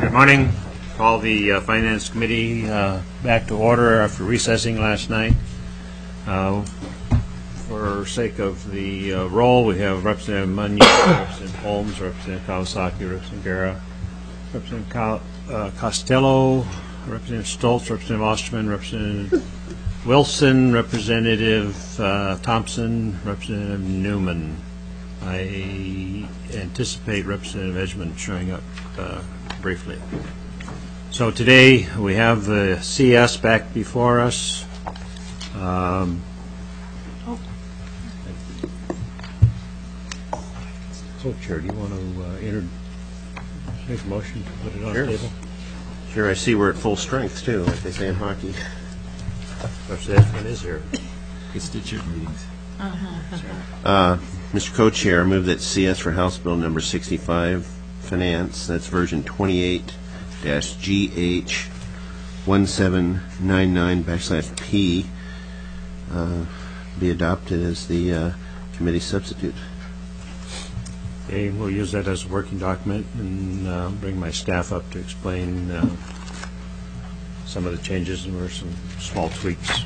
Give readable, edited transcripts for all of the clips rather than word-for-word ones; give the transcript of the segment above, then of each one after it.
Good morning. Call the Finance Committee back to order after recessing last night. For sake of the roll, we have Representative Munyon, Representative Holmes, Representative Kawasaki, Representative Guerra, Representative Costello, Representative Stoltz, Representative Osterman, Representative Wilson, Representative Thompson, Representative Newman. I anticipate Representative Edgman showing up briefly. So today we have the CS back before us. Co-Chair, do you want to make a motion to put it on the table? Sure, I see we're at full strength too, like they say in hockey. Representative Edgman is here. Constituent meetings. Mr. Co-Chair, I move that CS for House Bill number 65, Finance, that's version 28-GH1799/P, be adopted as the committee substitute. Okay, we'll use that as a working document and bring my staff up to explain some of the changes, and there were some small tweaks.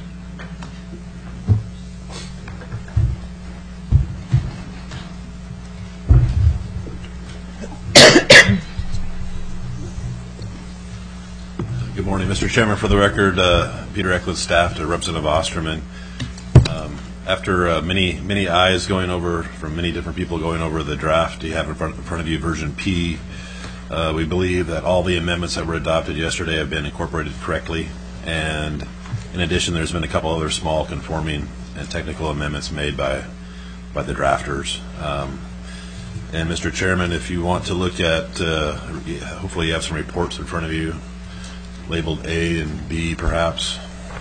Good morning, Mr. Chairman. For the record, Peter Eklund, staff to Representative Osterman. After many eyes going over from many different people going over the draft you have in front of you, version P, we believe that all the amendments that were adopted yesterday have been incorporated correctly, and in addition, there's been a couple other small conforming and technical amendments made by the drafters. And Mr. Chairman, if you want to look at, hopefully you have some reports in front of you, labeled A and B, perhaps.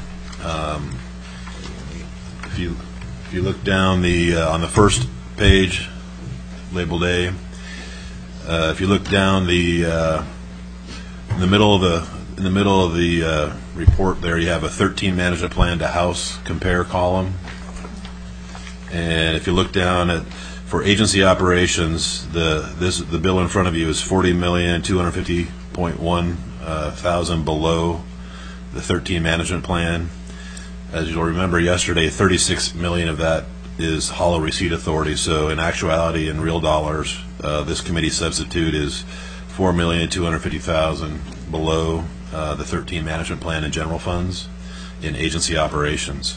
If you look down on the first page, labeled A, if you look down in the middle of the report there, you have a 13 management plan to house compare column. And if you look down for agency operations, the bill in front of you is $40,250,100 below the 13 management plan. As you'll remember yesterday, 36 million of that is hollow receipt authority. So in actuality, in real dollars, this committee substitute is $4,250,000 below the 13 management plan in general funds in agency operations.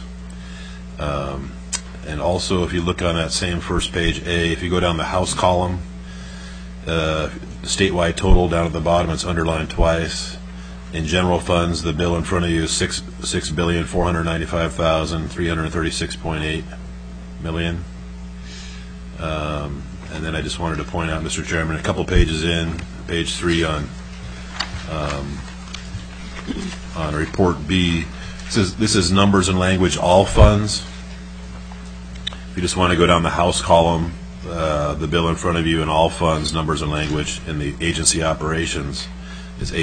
And also, if you look on that same first page, A, if you go down the House column, statewide total down at the bottom, it's underlined twice. In general funds, the bill in front of you is $6,495,336.8 million. And then I just wanted to point out, Mr. Chairman, a couple pages in, page 3 on report B, this is numbers and language all funds. If you just want to go down the House column, the bill in front of you in all funds, numbers and language, in the agency operations is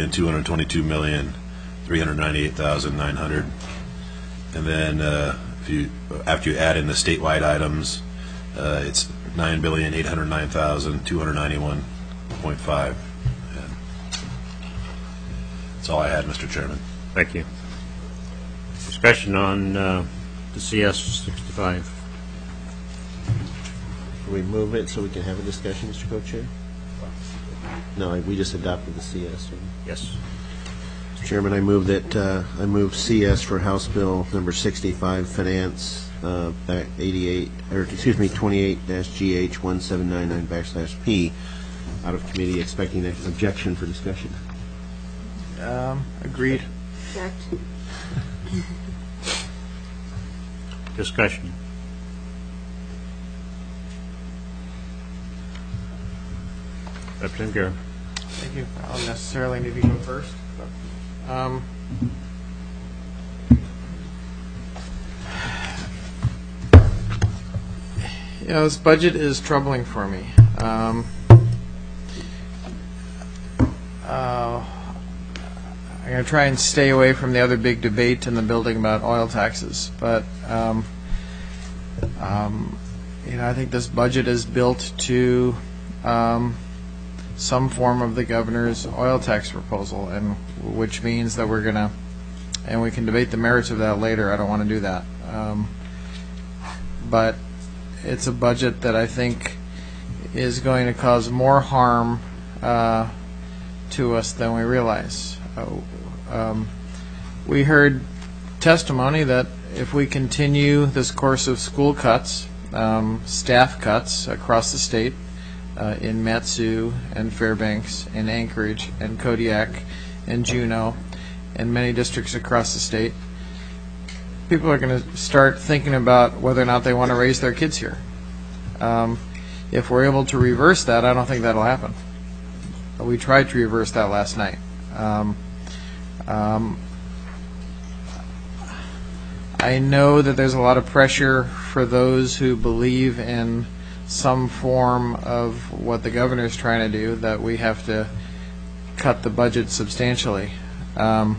$8,222,398,900. And then after you add in the statewide items, it's $9,809,291.5. That's all I had, Mr. Chairman. Thank you. Discussion on the CS 65. Can we move it so we can have a discussion, Mr. Co-Chair? No, we just adopted the CS. Yes. Mr. Chairman, I move that I move CS for House Bill number 65, Finance, 28-GH1799/P, out of committee, expecting an objection for discussion. Agreed. Object. Discussion. Representative Guerra. Thank you. I don't necessarily need to go first. But, this budget is troubling for me. I'm going to try and stay away from the other big debate in the building about oil taxes, but I think this budget is built to some form of the governor's oil tax proposal, and which means that we're gonna, and we can debate the merits of that later. I don't want to do that, but it's a budget that I think is going to cause more harm to us than we realize. We heard testimony that if we continue this course of school cuts, staff cuts across the state, in Mat-Su and Fairbanks and Anchorage and Kodiak and Juneau and many districts across the state, people are going to start thinking about whether or not they want to raise their kids here. If we're able to reverse that, I don't think that'll happen. We tried to reverse that last night. I know that there's a lot of pressure for those who believe in some form of what the governor's trying to do, that we have to cut the budget substantially. And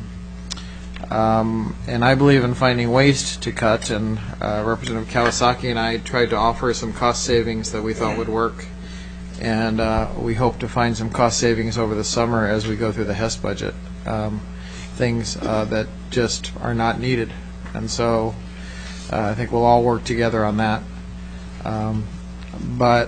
I believe in finding ways to cut, and Representative Kawasaki and I tried to offer some cost savings that we thought would work, and we hope to find some cost savings over the summer as we go through the HES budget, things that just are not needed. And so I think we'll all work together on that. But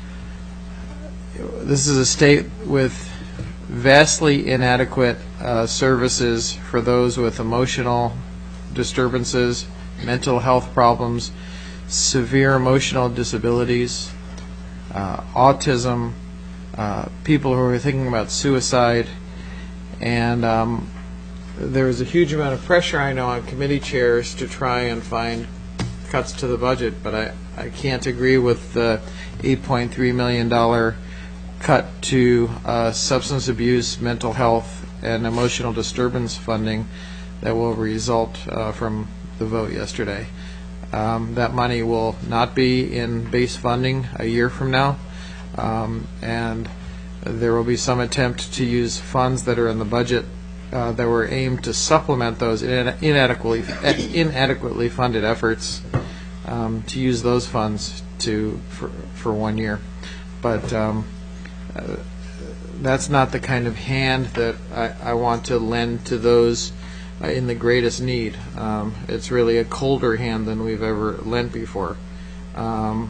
this is a state with vastly inadequate services for those with emotional disturbances, mental health problems, severe emotional disabilities, autism, people who are thinking about suicide, and there is a huge amount of pressure, I know, on committee chairs to try and find cuts to the budget, but I can't agree with the $8.3 million cut to substance abuse, mental health, and emotional disturbance funding that will result from the vote yesterday. That money will not be in base funding a year from now, and there will be some attempt to use funds that are in the budget that were aimed to supplement those inadequately funded efforts, to use those funds for 1 year. But that's not the kind of hand that I want to lend to those in the greatest need. It's really a colder hand than we've ever lent before. So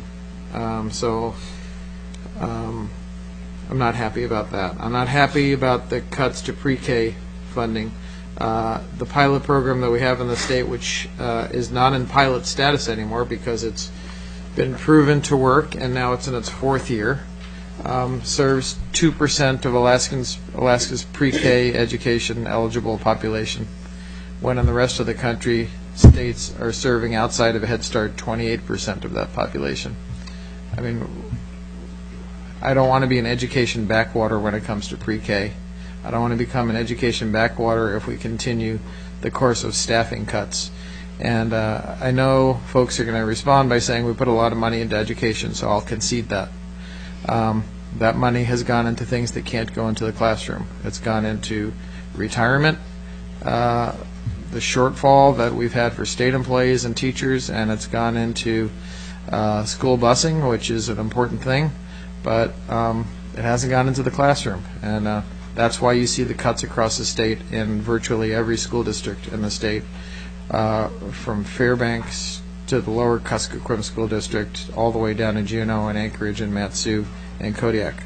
I'm not happy about that. I'm not happy about the cuts to pre-K funding. The pilot program that we have in the state, which is not in pilot status anymore because it's been proven to work and now it's in its 4th year, serves 2% of Alaska's pre-K education eligible population, when in the rest of the country, states are serving outside of Head Start 28% of that population. I mean, I don't want to be an education backwater when it comes to pre-K. I don't want to become an education backwater if we continue the course of staffing cuts. And I know folks are going to respond by saying we put a lot of money into education, so I'll concede that. That money has gone into things that can't go into the classroom. It's gone into retirement, the shortfall that we've had for state employees and teachers, and it's gone into school busing, which is an important thing, but it hasn't gone into the classroom. And that's why you see the cuts across the state in virtually every school district in the state, from Fairbanks to the lower Kuskokwim School District, all the way down to Juneau and Anchorage and Mat-Su and Kodiak.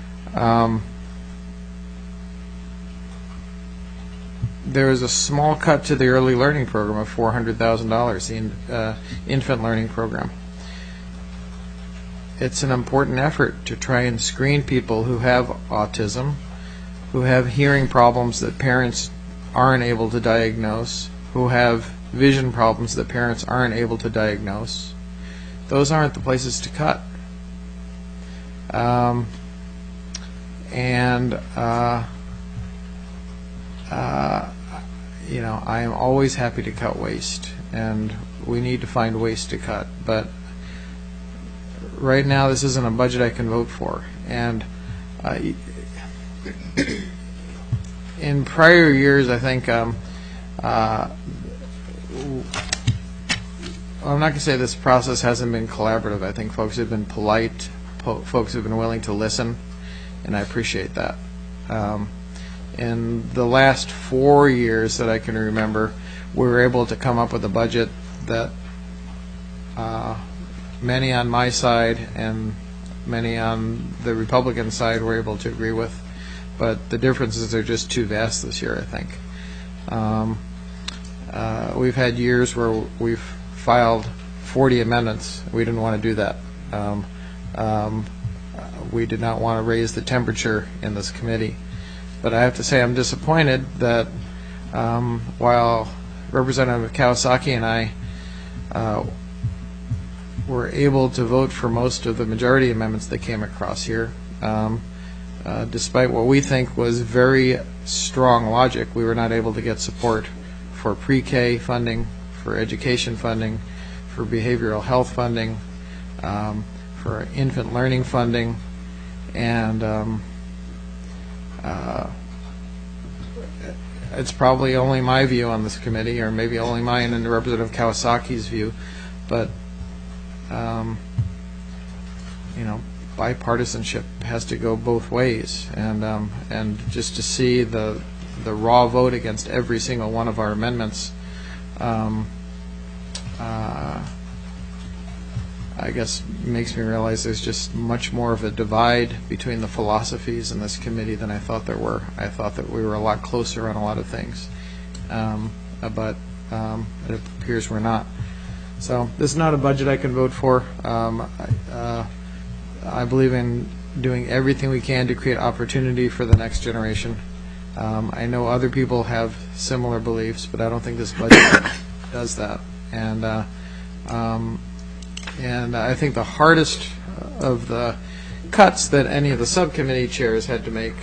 There is a small cut to the early learning program of $400,000, the infant learning program. It's an important effort to try and screen people who have autism, who have hearing problems that parents aren't able to diagnose, who have vision problems that parents aren't able to diagnose. Those aren't the places to cut. You know, I am always happy to cut waste, and we need to find ways to cut. But right now, this isn't a budget I can vote for. And in prior years, I think I'm not going to say this process hasn't been collaborative. I think folks have been polite, folks have been willing to listen, and I appreciate that. In the last 4 years that I can remember, we were able to come up with a budget that many on my side and many on the Republican side were able to agree with, but the differences are just too vast this year, I think. We've had years where we've filed 40 amendments. We didn't want to do that. We did not want to raise the temperature in this committee. But I have to say I'm disappointed that while Representative Kawasaki and I were able to vote for most of the majority amendments that came across here, despite what we think was very strong logic, we were not able to get support for pre-K funding, for education funding, for behavioral health funding, for infant learning funding, and it's probably only my view on this committee, or maybe only mine and Representative Kawasaki's view, but bipartisanship has to go both ways, and just to see the raw vote against every single one of our amendments, I guess makes me realize there's just much more of a divide between the philosophies in this committee than I thought there were. I thought that we were a lot closer on a lot of things, but it appears we're not. So this is not a budget I can vote for. I believe in doing everything we can to create opportunity for the next generation. I know other people have similar beliefs, but I don't think this budget does that. And I think the hardest of the cuts that any of the subcommittee chairs had to make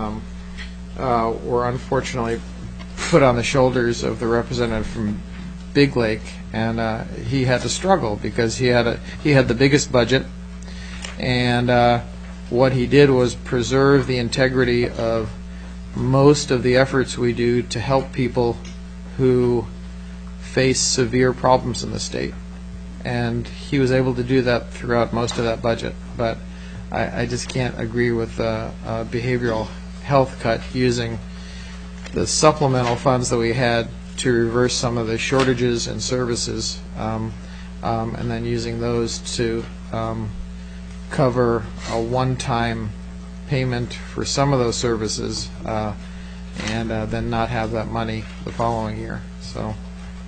were unfortunately put on the shoulders of the representative from Big Lake, and he had to struggle because he had the biggest budget, and what he did was preserve the integrity of most of the efforts we do to help people who face severe problems in the state. And he was able to do that throughout most of that budget. But I just can't agree with the behavioral health cut using the supplemental funds that we had to reverse some of the shortages in services, and then using those to cover a one-time payment for some of those services, and then not have that money the following year. So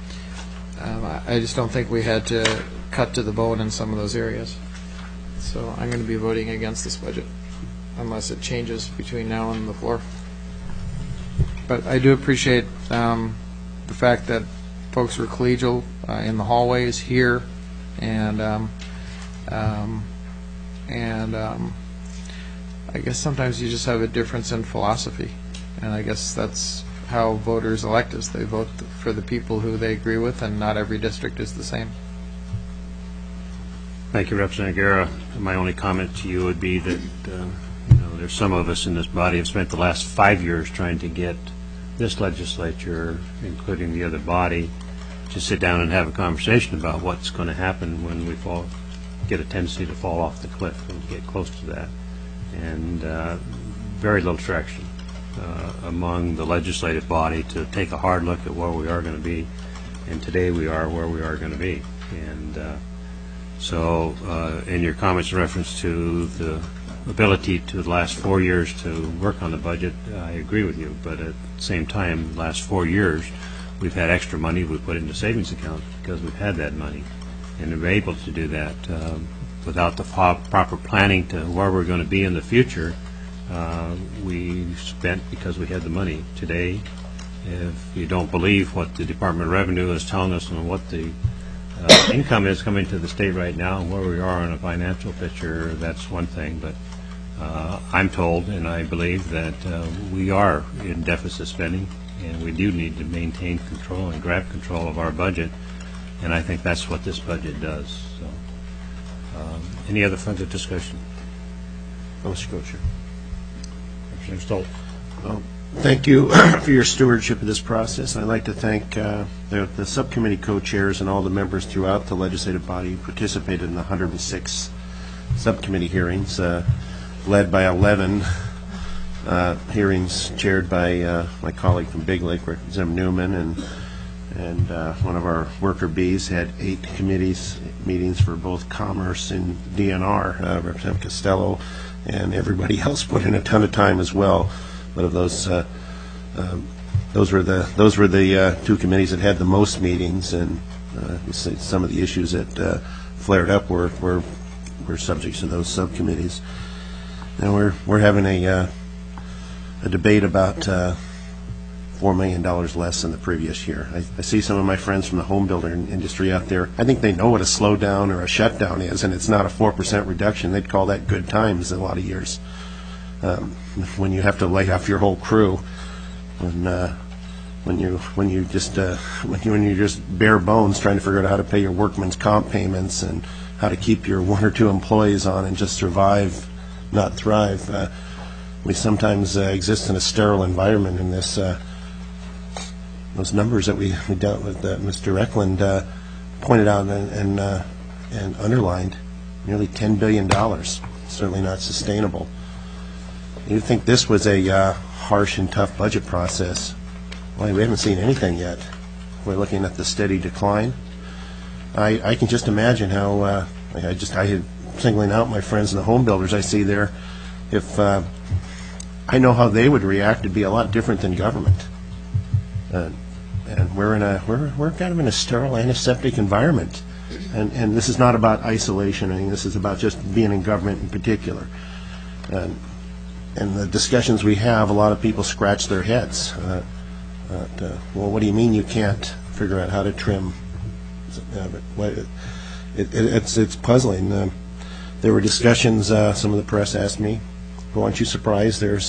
I just don't think we had to cut to the bone in some of those areas. So I'm going to be voting against this budget unless it changes between now and the floor. But I do appreciate the fact that folks were collegial in the hallways here, and I guess sometimes you just have a difference in philosophy, and I guess that's how voters elect us. They vote for the people who they agree with, and not every district is the same. Thank you, Representative Guerra. My only comment to you would be that there's some of us in this body have spent the last 5 years trying to get this legislature, including the other body, to sit down and have a conversation about what's going to happen when we get a tendency to fall off the cliff and get close to that. And very little traction among the legislative body to take a hard look at where we are going to be. And today we are where we are going to be. And so in your comments in reference to the ability to the last 4 years to work on the budget, I agree with you. But at the same time, the last 4 years, we've had extra money we put into savings accounts because we've had that money. And we're able to do that without the proper planning to where we're going to be in the future. We spent because we had the money. Today, if you don't believe what the Department of Revenue is telling us and what the income is coming to the state right now and where we are in a financial picture, that's one thing. But I'm told and I believe that we are in deficit spending, and we do need to maintain control and grab control of our budget. And I think that's what this budget does. So, any other further discussion? Mr. Co-Chair. Representative Stolt. Thank you for your stewardship of this process. I'd like to thank the subcommittee co-chairs and all the members throughout the legislative body who participated in the 106 subcommittee hearings, led by 11 hearings chaired by my colleague from Big Lake, Representative Newman, and one of our worker bees had 8 committees meetings for both Commerce and DNR. Representative Costello and everybody else put in a ton of time as well. But of those were the 2 committees that had the most meetings, and some of the issues that flared up were subjects to those subcommittees. Now we're having a debate about $4 million less than the previous year. I see some of my friends from the home builder industry out there. I think they know what a slowdown or a shutdown is, and it's not a 4% reduction. They'd call that good times in a lot of years. When you have to lay off your whole crew, when you're just bare bones trying to figure out how to pay your workman's comp payments and how to keep your 1 or 2 employees on and just survive, not thrive. We sometimes exist in a sterile environment in this. Those numbers that we dealt with, that Mr. Eklund pointed out and underlined, nearly $10 billion. Certainly not sustainable. You'd think this was a harsh and tough budget process. Well, we haven't seen anything yet. We're looking at the steady decline. I can just imagine how singling out my friends in the home builders I see there. If I know how they would react, it'd be a lot different than government. And we're kind of in a sterile, antiseptic environment. And this is not about isolation. I mean, this is about just being in government in particular. And the discussions we have, a lot of people scratch their heads. Well, what do you mean you can't figure out how to trim? It's puzzling. There were discussions, some of the press asked me, well, aren't you surprised there's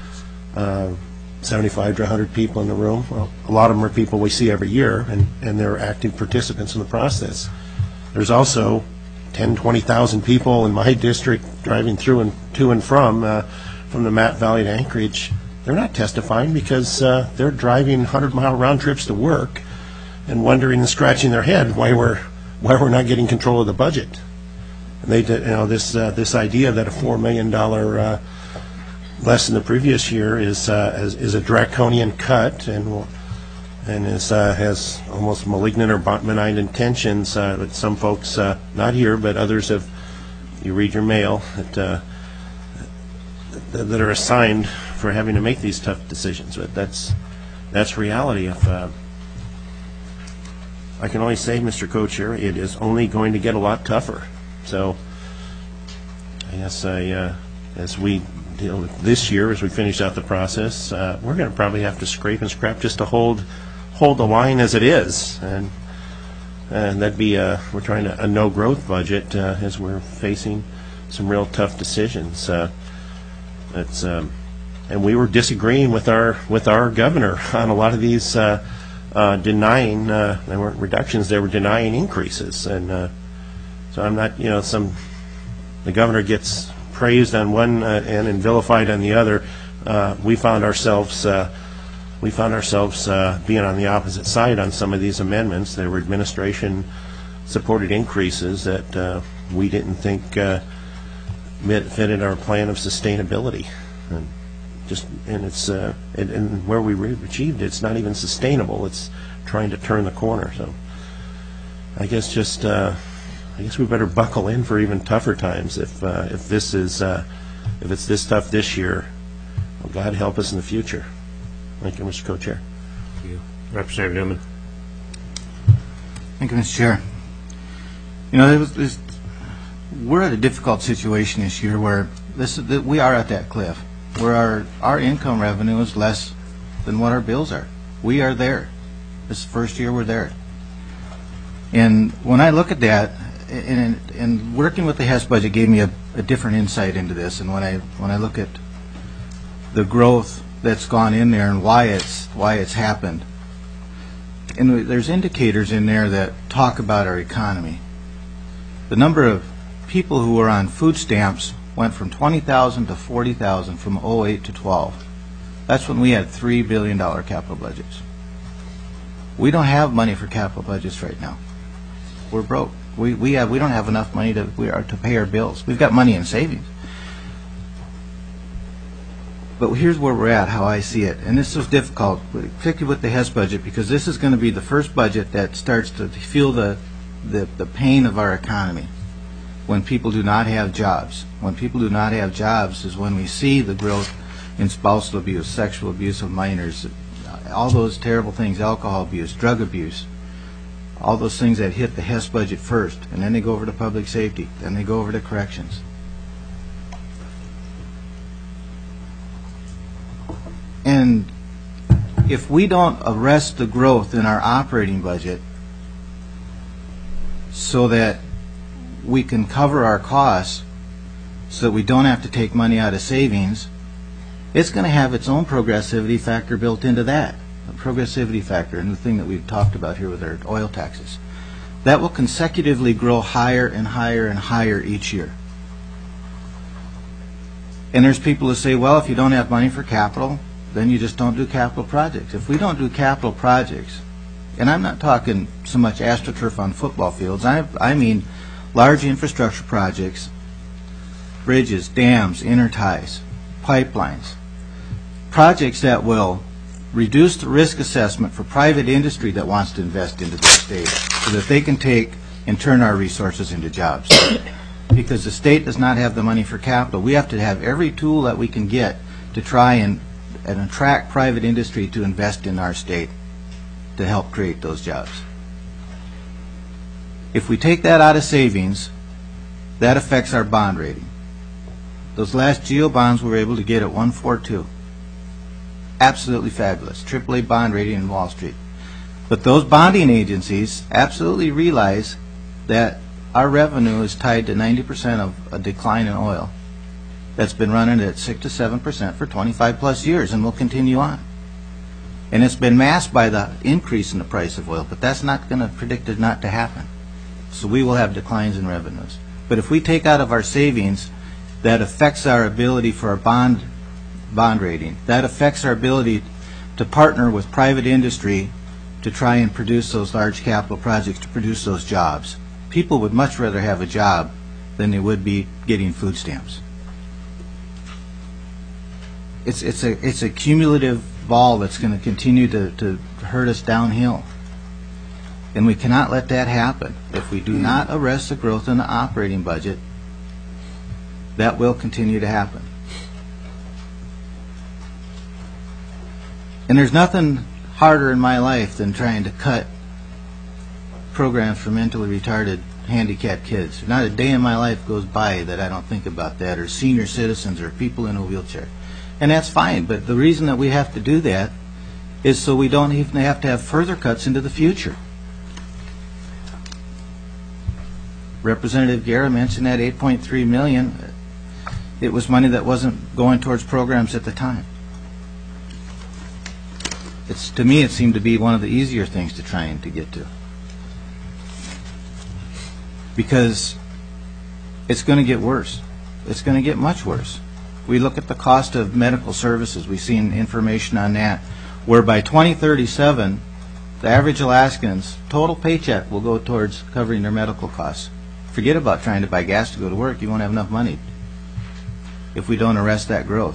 75 to 100 people in the room? Well, a lot of them are people we see every year, and they're active participants in the process. There's also 10, 20,000 people in my district driving through and to and from the Matt Valley to Anchorage. They're not testifying because they're driving 100-mile round trips to work and wondering and scratching their head why we're not getting control of the budget. And they did, this idea that a $4 million less than the previous year is a draconian cut and has almost malignant or benign intentions. That some folks, not here, but others have. You read your mail that are assigned for having to make these tough decisions. But that's reality. If I can only say, Mr. Co-Chair, it is only going to get a lot tougher. So I guess as we deal with this year, as we finish out the process, we're going to probably have to scrape and scrap just to hold the line as it is, and that'd be we're trying a no growth budget as we're facing some real tough decisions. And we were disagreeing with our governor on a lot of these, denying they weren't reductions, they were denying increases, and so I'm not, the governor gets praised on one end and vilified on the other. We found ourselves being on the opposite side on some of these amendments. There were administration-supported increases that we didn't think fitted our plan of sustainability, and where we achieved it, it's not even sustainable. It's trying to turn the corner. So I guess we better buckle in for even tougher times. If it's this tough this year, well, God help us in the future. Thank you, Mr. Co-Chair. Thank you. Representative Newman. Thank you, Mr. Chair. We're at a difficult situation this year where we are at that cliff, where our income revenue is less than what our bills are. We are there. This is the first year we're there. And when I look at that, and working with the Hess budget gave me a different insight into this. And when I look at the growth that's gone in there and why it's happened, and there's indicators in there that talk about our economy. The number of people who are on food stamps went from 20,000 to 40,000 from 2008 to 12. That's when we had $3 billion capital budgets. We don't have money for capital budgets right now. We're broke. We don't have enough money to pay our bills. We've got money in savings. But here's where we're at, how I see it. And this was difficult, particularly with the HES budget, because this is going to be the first budget that starts to feel the pain of our economy when people do not have jobs. When people do not have jobs is when we see the growth in spousal abuse, sexual abuse of minors, all those terrible things, alcohol abuse, drug abuse, all those things that hit the HES budget first, and then they go over to public safety, then they go over to corrections. And if we don't arrest the growth in our operating budget so that we can cover our costs so that we don't have to take money out of savings, it's going to have its own progressivity factor built into that. A progressivity factor, and the thing that we've talked about here with our oil taxes. That will consecutively grow higher and higher and higher each year. And there's people who say, well, if you don't have money for capital, then you just don't do capital projects. If we don't do capital projects, and I'm not talking so much AstroTurf on football fields, I mean large infrastructure projects, bridges, dams, interties, pipelines, projects that will reduce the risk assessment for private industry that wants to invest into the state so that they can take and turn our resources into jobs. Because the state does not have the money for capital. We have to have every tool that we can get to try and attract private industry to invest in our state to help create those jobs. If we take that out of savings, that affects our bond rating. Those last GEO bonds we were able to get at 142. Absolutely fabulous. AAA bond rating in Wall Street. But those bonding agencies absolutely realize that our revenue is tied to 90% of a decline in oil that's been running at 6 to 7% for 25 plus years and will continue on. And it's been masked by the increase in the price of oil, but that's not going to predict it not to happen. So we will have declines in revenues. But if we take out of our savings, that affects our ability for our bond rating. That affects our ability to partner with private industry to try and produce those large capital projects, to produce those jobs. People would much rather have a job than they would be getting food stamps. It's a cumulative ball that's going to continue to hurt us downhill. And we cannot let that happen. If we do not arrest the growth in the operating budget, that will continue to happen. And there's nothing harder in my life than trying to cut programs for mentally retarded, handicapped kids. Not a day in my life goes by that I don't think about that, or senior citizens, or people in a wheelchair. And that's fine, but the reason that we have to do that is so we don't even have to have further cuts into the future. Representative Guerra mentioned that $8.3 million. It was money that wasn't going towards programs at the time. To me, it seemed to be one of the easier things to try and to get to. Because it's going to get worse. It's going to get much worse. We look at the cost of medical services. We've seen information on that, where by 2037, the average Alaskan's total paycheck will go towards covering their medical costs. Forget about trying to buy gas to go to work. You won't have enough money if we don't arrest that growth.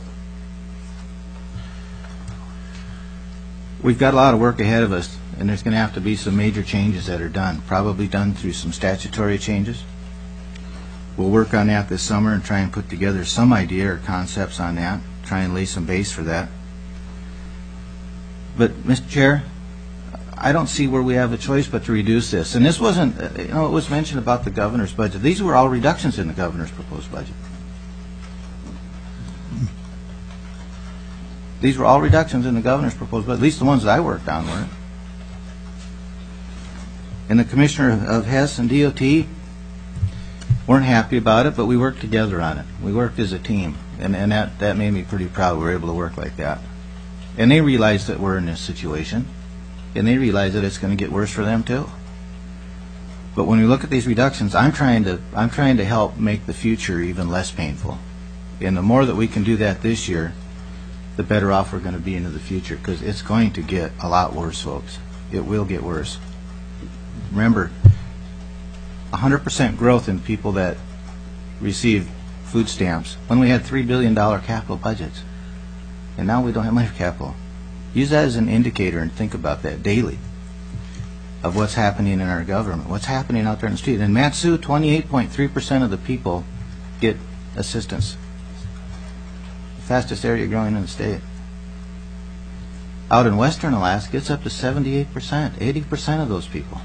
We've got a lot of work ahead of us, and there's going to have to be some major changes that are done, probably done through some statutory changes. We'll work on that this summer and try and put together some idea or concepts on that, try and lay some base for that. But, Mr. Chair, I don't see where we have a choice but to reduce this. And this wasn't, it was mentioned about the governor's budget. These were all reductions in the governor's proposed budget. These were all reductions in the governor's proposed budget, at least the ones that I worked on were. And the commissioner of HES and DOT weren't happy about it, but we worked together on it. We worked as a team, and that made me pretty proud we were able to work like that. And they realized that we're in this situation, and they realize that it's going to get worse for them too. But when we look at these reductions, I'm trying to help make the future even less painful. And the more that we can do that this year, the better off we're going to be into the future, because it's going to get a lot worse, folks. It will get worse. Remember, 100% growth in people that receive food stamps when we had $3 billion capital budgets. and now we don't have money for capital. Use that as an indicator and think about that daily of what's happening in our government, what's happening out there in the street. In Mat-Su, 28.3% of the people get assistance. The fastest area growing in the state. Out in western Alaska, it's up to 78%, 80% of those people.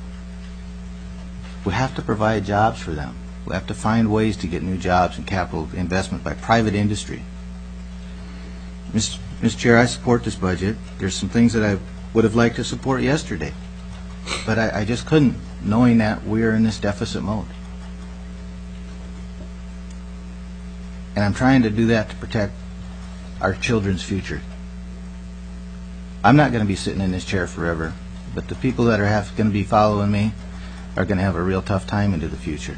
We have to provide jobs for them. We have to find ways to get new jobs and capital investment by private industry. Mr. Chair, I support this budget. There's some things that I would have liked to support yesterday, but I just couldn't, knowing that we're in this deficit mode. And I'm trying to do that to protect our children's future. I'm not going to be sitting in this chair forever, but the people that are going to be following me are going to have a real tough time into the future.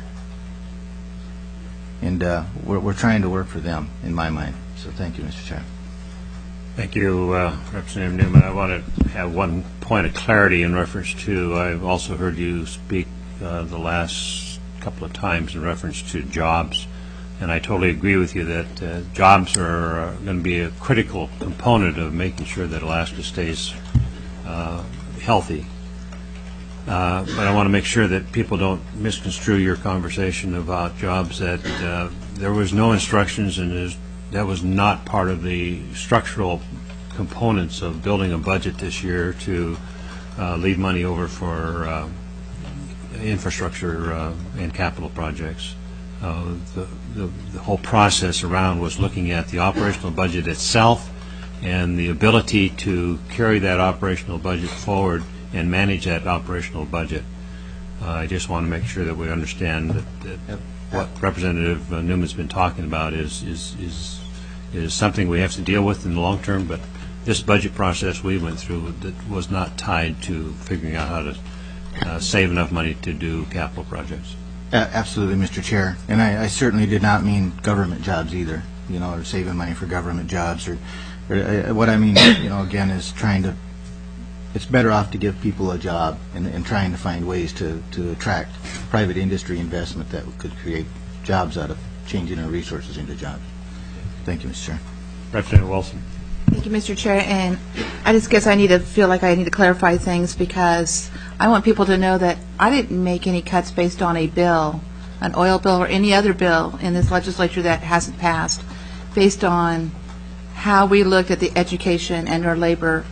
And we're trying to work for them, in my mind. So thank you, Mr. Chair. Thank you, Representative Newman. I want to have one point of clarity in reference to, I've also heard you speak the last couple of times in reference to jobs, and I totally agree with you that jobs are going to be a critical component of making sure that Alaska stays healthy. But I want to make sure that people don't misconstrue your conversation about jobs, that there was no instructions and that was not part of the structural components of building a budget this year to leave money over for infrastructure and capital projects. The whole process around was looking at the operational budget itself and the ability to carry that operational budget forward and manage that operational budget. I just want to make sure that we understand that what Representative Newman's been talking about is something we have to deal with in the long term, but this budget process we went through that was not tied to figuring out how to save enough money to do capital projects. Absolutely, Mr. Chair. And I certainly did not mean government jobs either, or saving money for government jobs. Or what I mean, again, is it's better off to give people a job and trying to find ways to attract private industry investment that could create jobs out of changing our resources into jobs. Thank you, Mr. Chair. Representative Wilson. Thank you, Mr. Chair. And I just guess I need to clarify things, because I want people to know that I didn't make any cuts based on a bill, an oil bill or any other bill in this legislature that hasn't passed, based on how we looked at the education and our labor.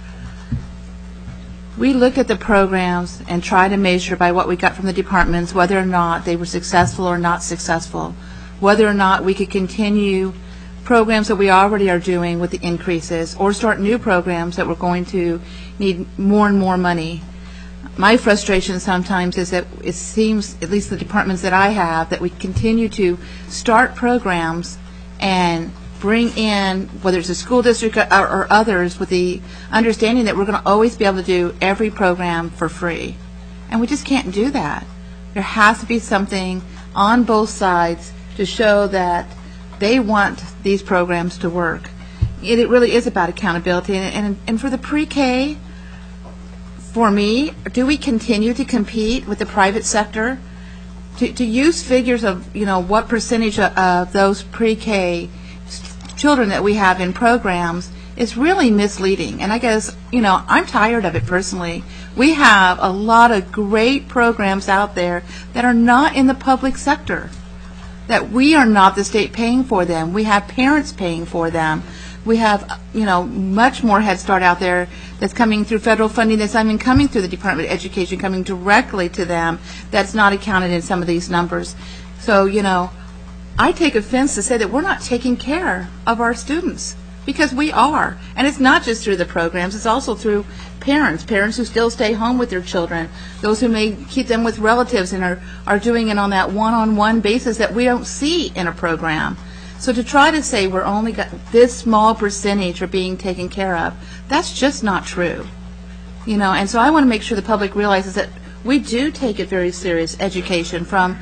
We looked at the programs and tried to measure by what we got from the departments whether or not they were successful or not successful, whether or not we could continue programs that we already are doing with the increases or start new programs that we're going to need more and more money. My frustration sometimes is that it seems, at least the departments that I have, that we continue to start programs and bring in, whether it's a school district or others, with the understanding that we're going to always be able to do every program for free. And we just can't do that. There has to be something on both sides to show that they want these programs to work. It really is about accountability. And for the pre-K, for me, do we continue to compete with the private sector? To use figures of, what percentage of those pre-K children that we have in programs is really misleading. And I guess, I'm tired of it personally. We have a lot of great programs out there that are not in the public sector, that we are not the state paying for them. We have parents paying for them. We have, much more Head Start out there that's coming through federal funding that's not even coming through the Department of Education, coming directly to them, that's not accounted in some of these numbers. So, I take offense to say that we're not taking care of our students, because we are. And it's not just through the programs, it's also through parents who still stay home with their children, those who may keep them with relatives and are doing it on that one-on-one basis that we don't see in a program. So to try to say we're only got this small percentage are being taken care of, that's just not true. And so I want to make sure the public realizes that we do take it very serious, education from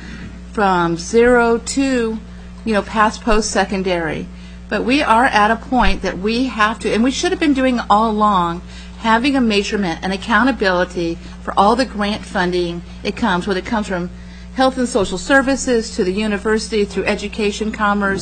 0 to, past post-secondary. But we are at a point that we have to, and we should have been doing all along, having a measurement and accountability for all the grant funding it comes, whether it comes from health and social services to the university, through education, commerce,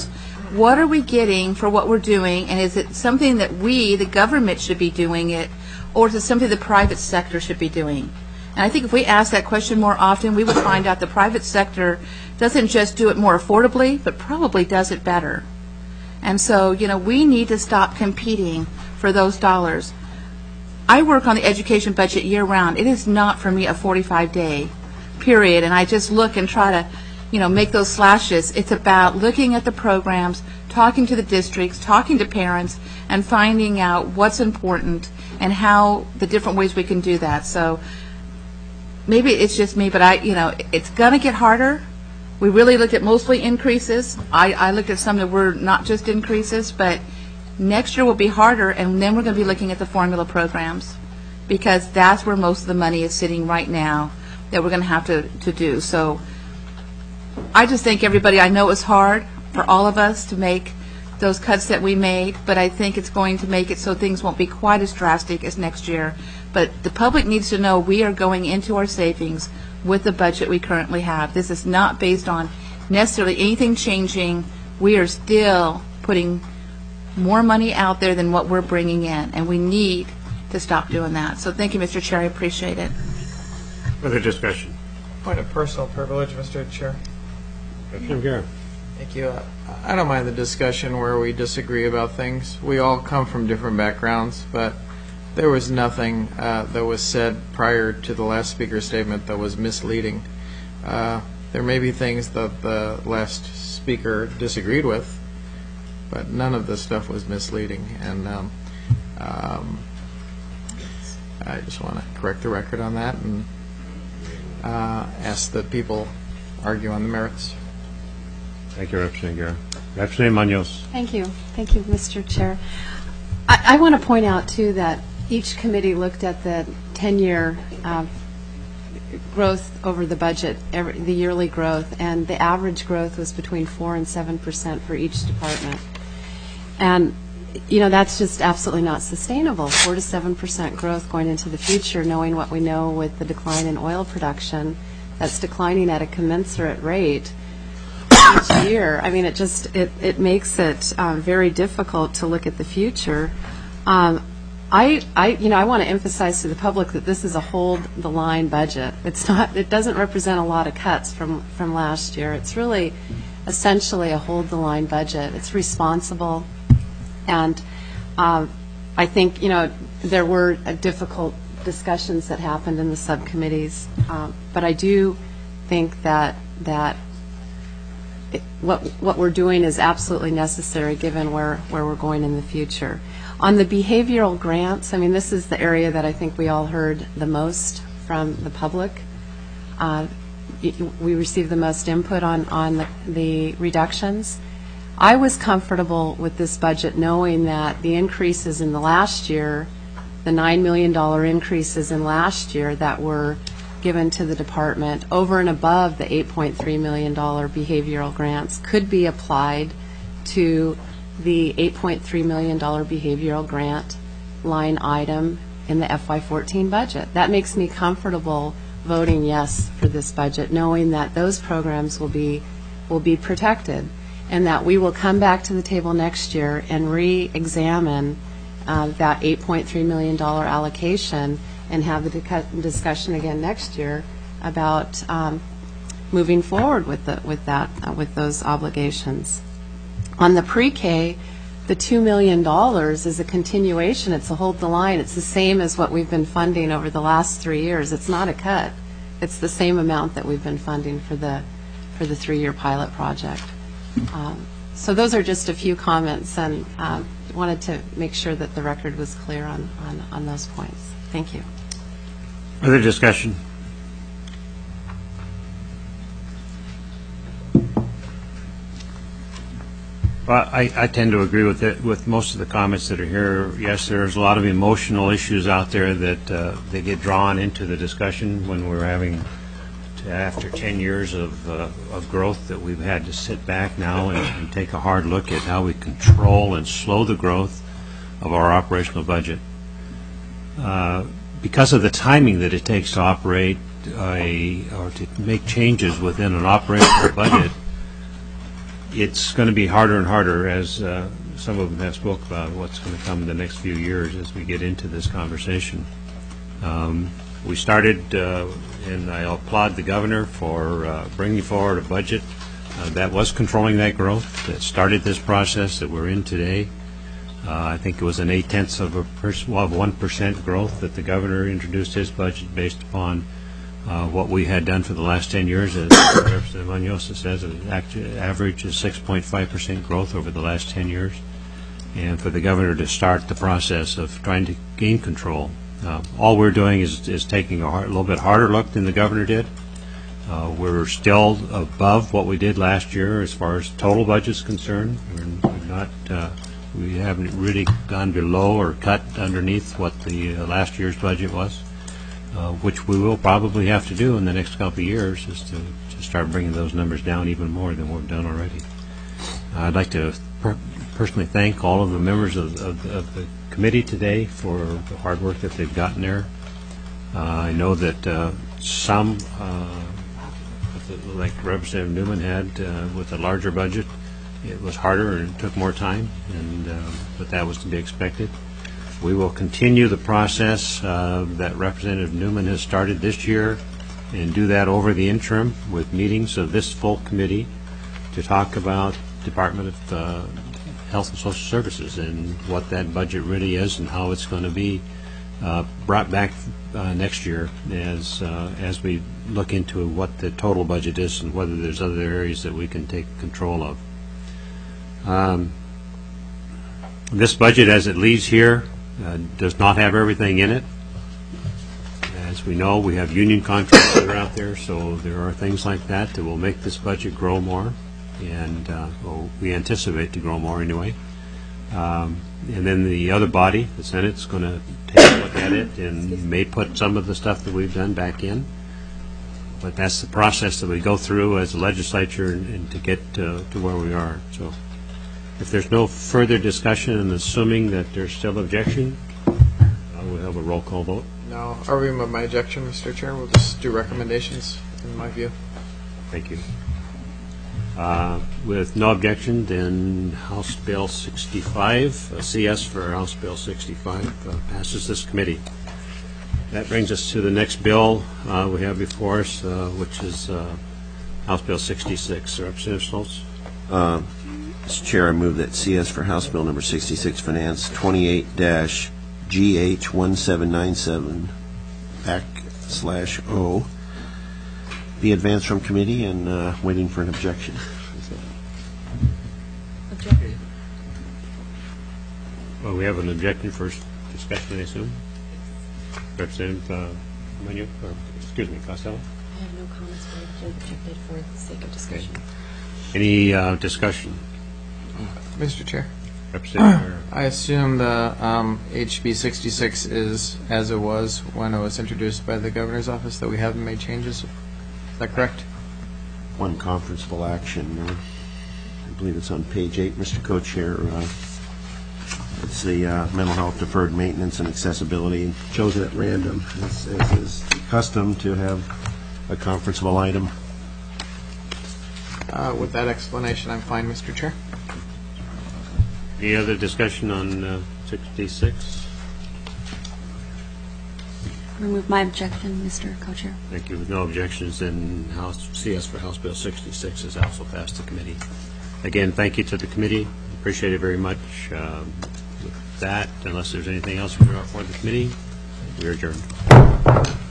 what are we getting for what we're doing, and is it something that we, the government, should be doing it, or is it something the private sector should be doing? And I think if we ask that question more often, we would find out the private sector doesn't just do it more affordably, but probably does it better. And so, we need to stop competing for those dollars. I work on the education budget year-round. It is not, for me, a 45-day period, and I just look and try to, make those slashes. It's about looking at the programs, talking to the districts, talking to parents, and finding out what's important and how the different ways we can do that. So maybe it's just me, but it's going to get harder. We really looked at mostly increases. I looked at some that were not just increases, but next year will be harder, and then we're going to be looking at the formula programs, because that's where most of the money is sitting right now that we're going to have to do. So I just think everybody, I know it was hard for all of us to make those cuts that we made, but I think it's going to make it so things won't be quite as drastic as next year. But the public needs to know we are going into our savings with the budget we currently have. This is not based on necessarily anything changing. We are still putting more money out there than what we're bringing in, and we need to stop doing that. So thank you, Mr. Chair. I appreciate it. Further discussion? Point of personal privilege, Mr. Chair. Representative Guerra. Thank you. I don't mind the discussion where we disagree about things. We all come from different backgrounds, but there was nothing that was said prior to the last speaker's statement that was misleading. There may be things that the last speaker disagreed with, but none of this stuff was misleading. And I just want to correct the record on that and ask that people argue on the merits. Thank you, Representative Guerra. Representative Munoz. Thank you. Thank you, Mr. Chair. I want to point out, too, that each committee looked at the 10-year growth over the budget, the yearly growth, and the average growth was between 4% and 7% for each department. And, that's just absolutely not sustainable, 4 to 7% growth going into the future, knowing what we know with the decline in oil production that's declining at a commensurate rate each year. I mean, it makes it very difficult to look at the future. I want to emphasize to the public that this is a hold the line budget. It doesn't represent a lot of cuts from last year. It's really essentially a hold the line budget. It's responsible, and I think there were difficult discussions that happened in the subcommittees, but I do think that what we're doing is absolutely necessary given where we're going in the future. On the behavioral grants, I mean, this is the area that I think we all heard the most from the public. We received the most input on the reductions. I was comfortable with this budget knowing that the increases in the last year, the $9 million increases in last year that were given to the department over and above the $8.3 million behavioral grants could be applied to the $8.3 million behavioral grant line item in the FY14 budget. That makes me comfortable voting yes for this budget, knowing that those programs will be protected, and that we will come back to the table next year and re-examine that $8.3 million allocation and have the discussion again next year about moving forward with those obligations. On the pre-K, the $2 million is a continuation. It's a hold the line. It's the same as what we've been funding over the last 3 years. It's not a cut. It's the same amount that we've been funding for the 3-year pilot project. So those are just a few comments, and wanted to make sure that the record was clear on those points. Thank you. Further discussion? Well, I tend to agree with most of the comments that are here. Yes, there's a lot of emotional issues out there that they get drawn into the discussion when we're having, after 10 years of growth, that we've had to sit back now and take a hard look at how we control and slow the growth of our operational budget. Because of the timing that it takes to operate or to make changes within an operational budget, it's going to be harder and harder, as some of them have spoke about, what's going to come in the next few years as we get into this conversation. We started, and I applaud the governor for bringing forward a budget that was controlling that growth, that started this process that we're in today. I think it was an 1% growth that the governor introduced his budget based upon what we had done for the last 10 years. As Representative Munoz says, an average of 6.5% growth over the last 10 years. And for the governor to start the process of trying to gain control. All we're doing is taking a little bit harder look than the governor did. We're still above what we did last year as far as total budget's concerned. We haven't really gone below or cut underneath what the last year's budget was, which we will probably have to do in the next couple of years, is to start bringing those numbers down even more than we've done already. I'd like to personally thank all of the members of the committee today for the hard work that they've gotten there. I know that some, like Representative Newman had with a larger budget, it was harder and it took more time, but that was to be expected. We will continue the process that Representative Newman has started this year and do that over the interim with meetings of this full committee to talk about Department of Health and Social Services and what that budget really is and how it's going to be brought back next year as we look into what the total budget is and whether there's other areas that we can take control of. This budget, as it leaves here, does not have everything in it. As we know, we have union contracts that are out there, so there are things like that that will make this budget grow more, and we anticipate to grow more anyway. And then the other body, the Senate's going to take a look at it and may put some of the stuff that we've done back in. But that's the process that we go through as a legislature and to get to where we are. So if there's no further discussion, and assuming that there's still objection, we'll have a roll call vote. No, I'll remove my objection, Mr. Chair. We'll just do recommendations, in my view. Thank you. With no objection, then House Bill 65, CS for House Bill 65, passes this committee. That brings us to the next bill we have before us, which is House Bill 66. Representative Stoltz? Mr. Chair, I move that CS for House Bill number 66, Finance 28-GH1797 / be advanced from committee and waiting for an objection. Well, we have an objection for discussion, I assume. Representative Munoz, or excuse me, Costello? I have no comments, but I objected for the sake of discussion. Any discussion? Mr. Chair. Representative? I assume the HB 66 is as it was when it was introduced by the governor's office, that we haven't made changes. Is that correct? One conferenceable action. I believe it's on page 8, Mr. Co-Chair. It's the mental health deferred maintenance and accessibility, chosen at random, as is custom to have a conferenceable item. With that explanation, I'm fine, Mr. Chair. Any other discussion on 66? Remove my objection, Mr. Co-Chair. Thank you. With no objections, then CS for House Bill 66 is also passed the committee. Again, thank you to the committee. Appreciate it very much. With that, unless there's anything else for the committee, we are adjourned.